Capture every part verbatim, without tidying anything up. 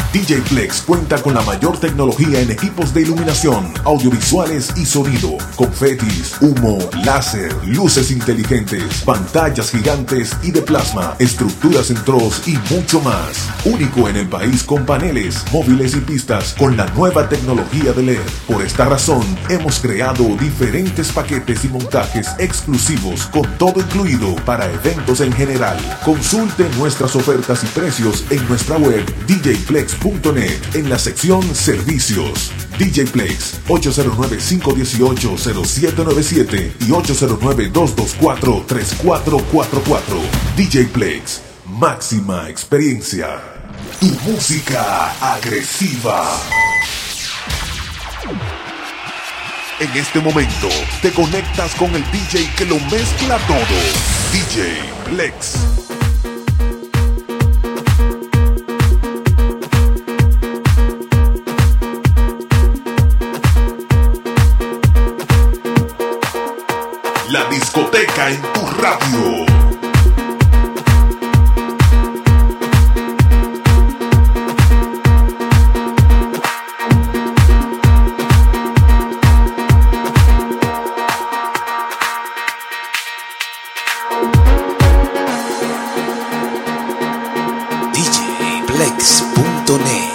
D J Flex cuenta con la mayor tecnología en equipos de iluminación, audiovisuales y sonido, confetis, humo, láser, luces inteligentes, pantallas gigantes y de plasma, estructuras en troz y mucho más. Único en el país con paneles, móviles y pistas con la nueva tecnología de L E D. Por esta razón, hemos creado diferentes paquetes y montajes exclusivos con todo incluido para eventos en general. Consulte nuestras ofertas y precios en nuestra web d j flex punto net en la sección Servicios. D J Flex ocho cero nueve, cinco uno ocho, cero siete nueve siete y ocho cero nueve, dos dos cuatro, tres cuatro cuatro cuatro. D J Flex, máxima experiencia. Tu música agresiva. En este momento te conectas con el D J que lo mezcla todo. D J Flex. La discoteca en tu radio. d j flex punto net.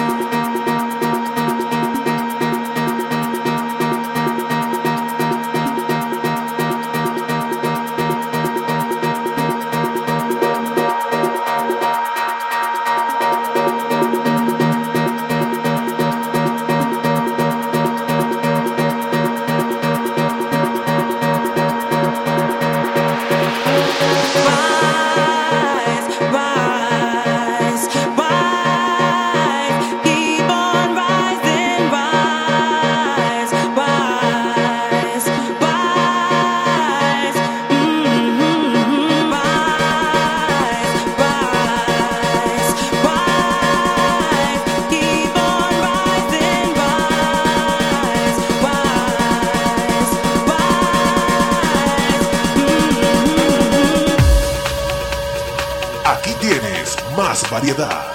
Aquí tienes más variedad.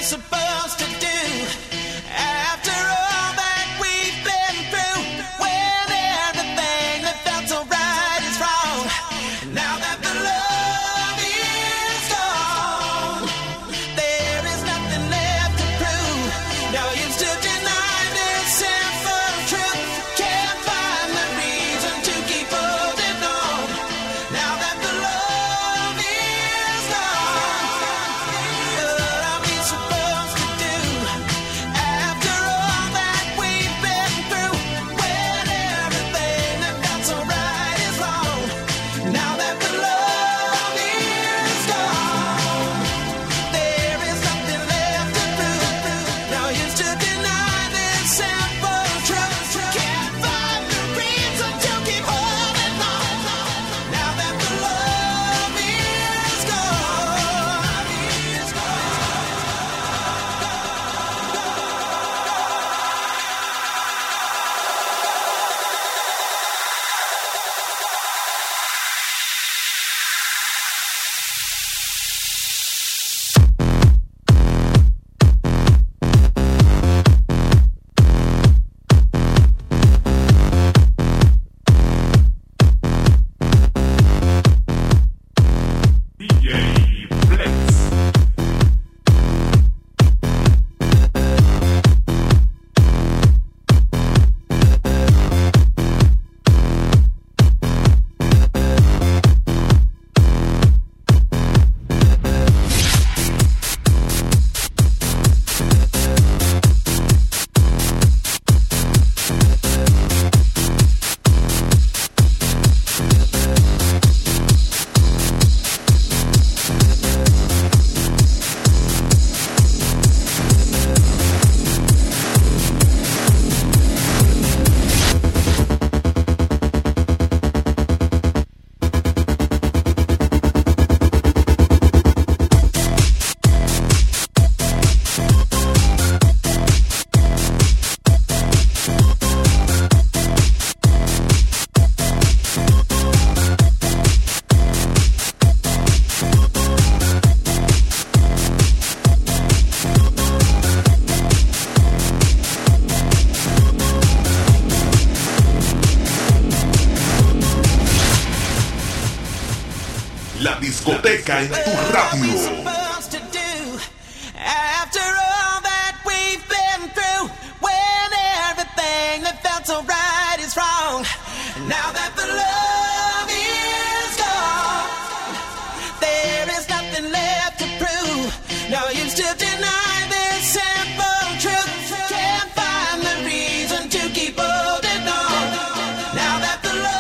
La discoteca en tu radio.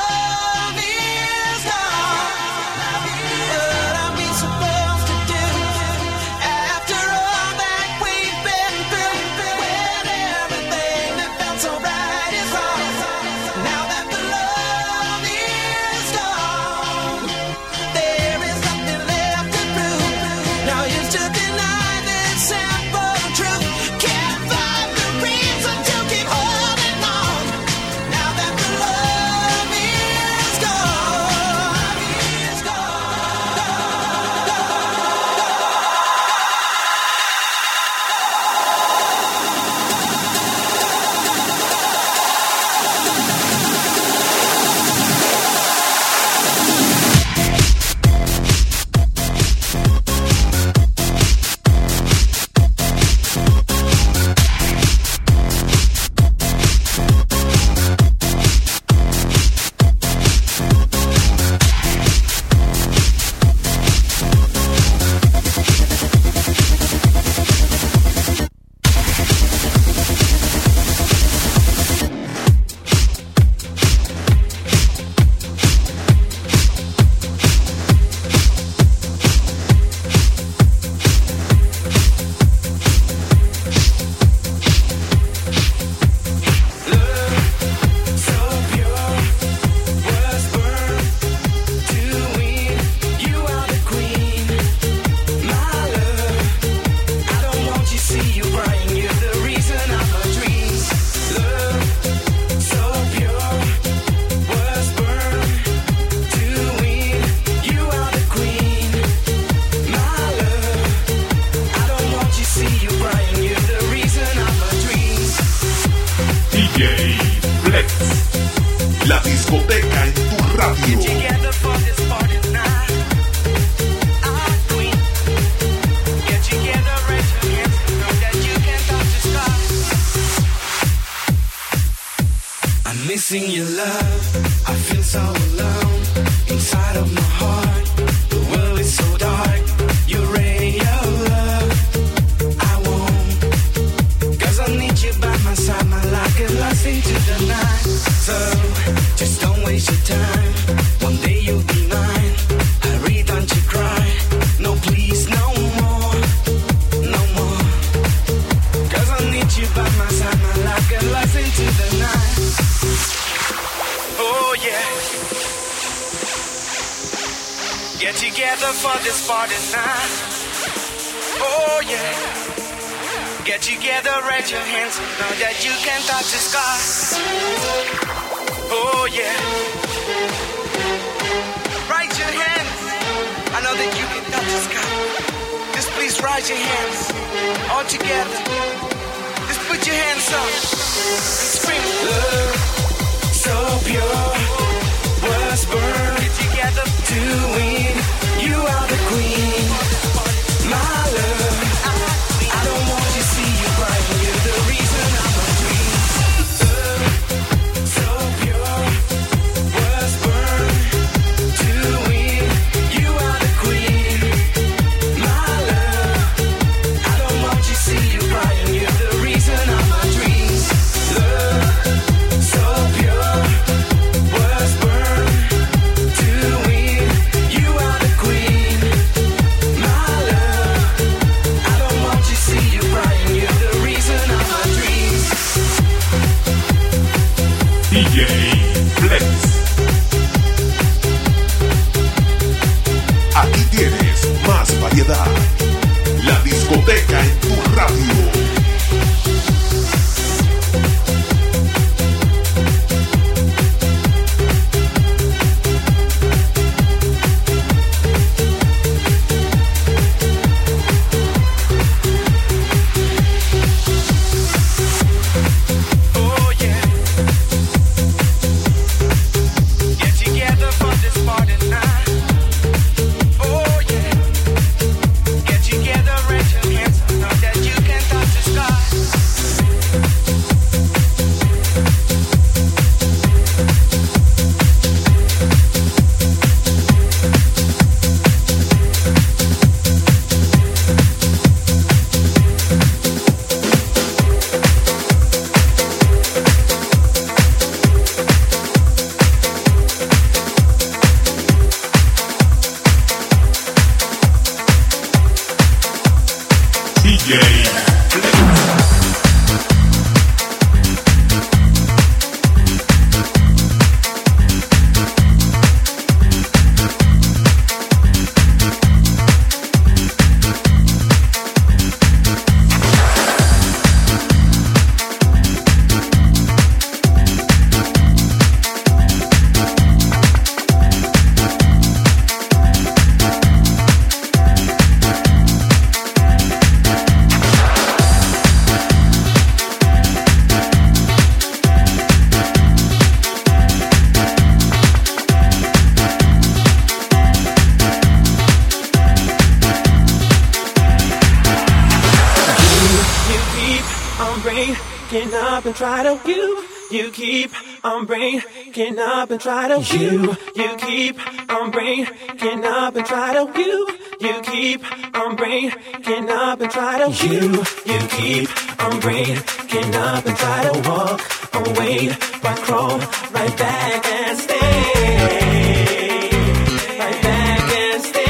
What are we supposed to do? missing your love. I feel so alone inside of my heart. The world is so dark. You're radio love. I won't, cause I need you by my side. My life get lost into the night. So just don't waste your time. One day you'll be mine. Hurry, don't you cry. No, please, no more. No more. Cause I need you by my side. My life get lost into the night. Oh yeah. Get together for this party night. Oh yeah. Get together, raise your hands. Know that you can touch the sky. Oh yeah. Raise your hands. I know that you can touch the sky. Just please raise your hands. All together. Just put your hands up. And scream. Love, so pure. Was born together to win. You are the queen. My love. I don't want to see you cry. You're the reason I'm a dream. Love, so pure. Was born to win. You are the queen. My love. I don't want to see you cry. You're the reason I'm a dream. Love, so pure. Was born to win. You are the queen. My love. I don't want to see you crying. You're the reason of my dreams. D J Flex. Aquí tienes más variedad. La discoteca en tu radio. Oh yeah. Get together for this party night. Oh yeah. Get together, raise your hands. Know that you can touch the sky. D J breaking up and try to you. You keep on breaking up and try to you. You keep on breaking up and try to you. You keep on breaking up and try to you. You keep on breaking up and try to walk away, but crawl right back and stay. Right back and stay.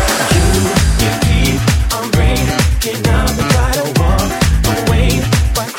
Keep on breaking up and try to walk away, but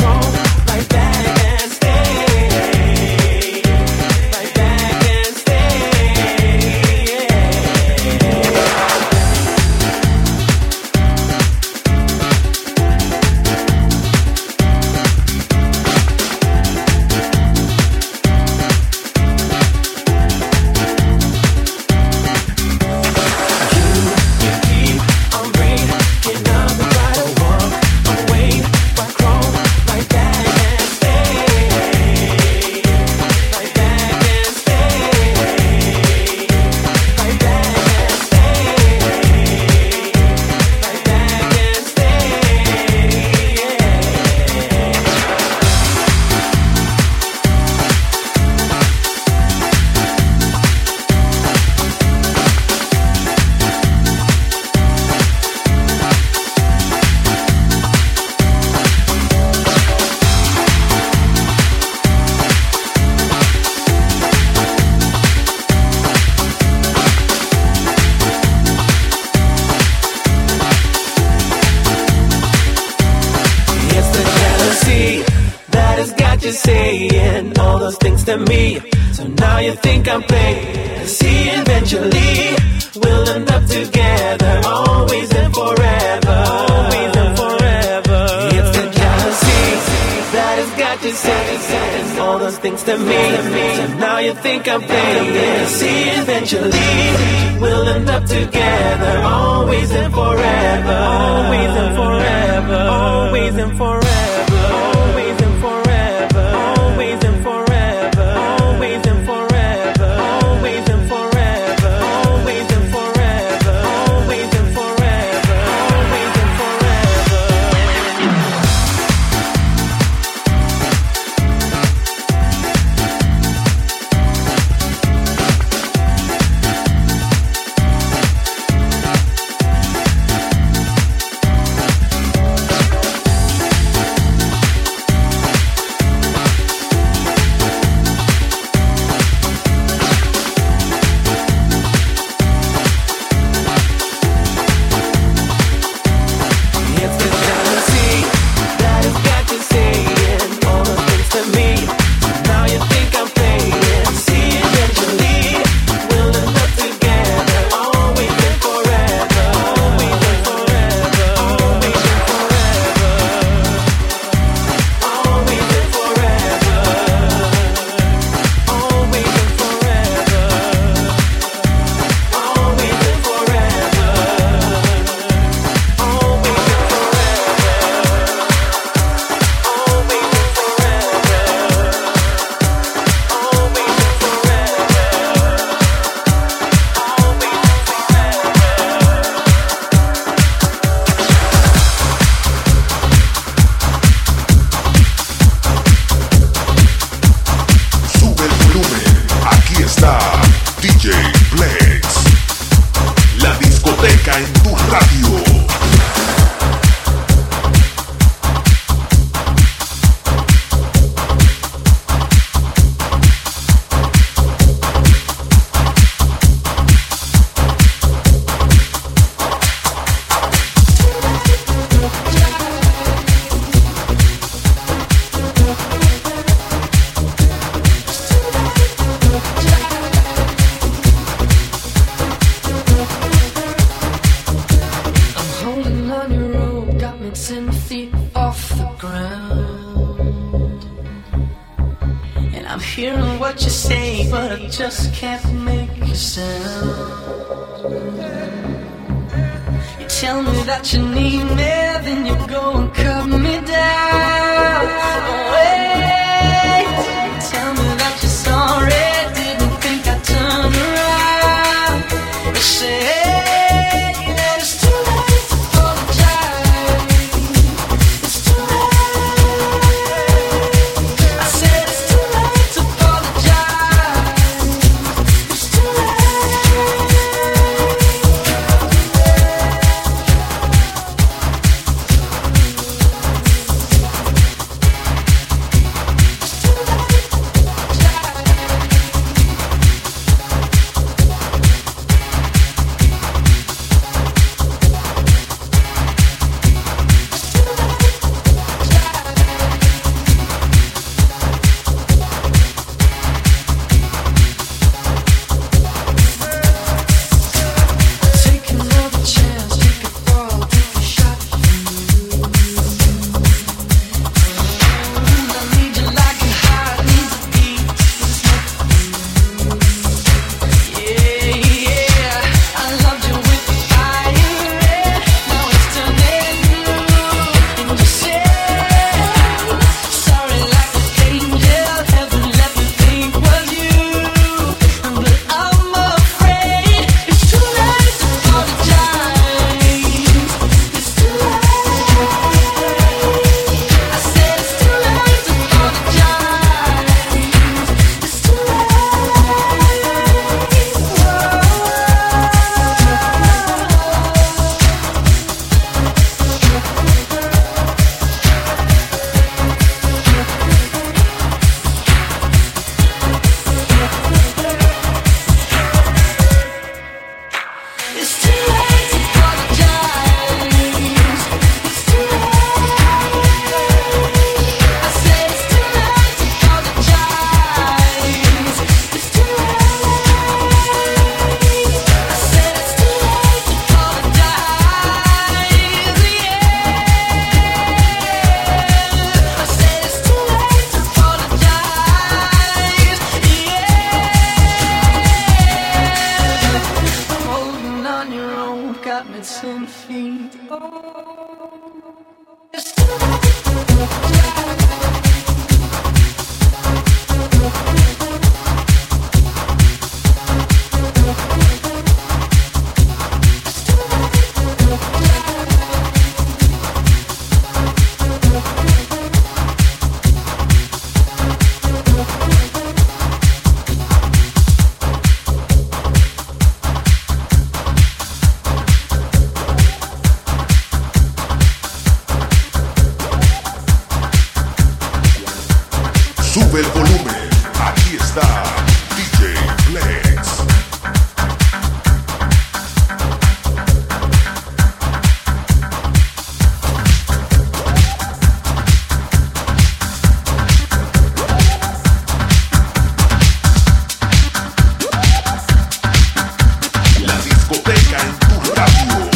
those things to me. So now you think I'm playing. See, eventually we'll end up together, always and forever, always and forever. It's the jealousy that has got you saying all those things to me. So now you think I'm playing. See, eventually we'll end up together, always and forever, always and forever, always and forever, always and forever, always and forever, always and forever, always and forever, always and forever, always and forever, always and forever. Just can't make a sound. You tell me that you need me, then you go and cut me down. Wait, you tell me that you're sorry, didn't think I'd turn around. You say that it's too late to apologize. It's too late. I said it's too late to apologize. started ten feet. Sube el volumen, aquí está D J Flex. La discoteca en tu radio.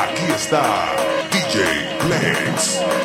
Aquí está D J Flex.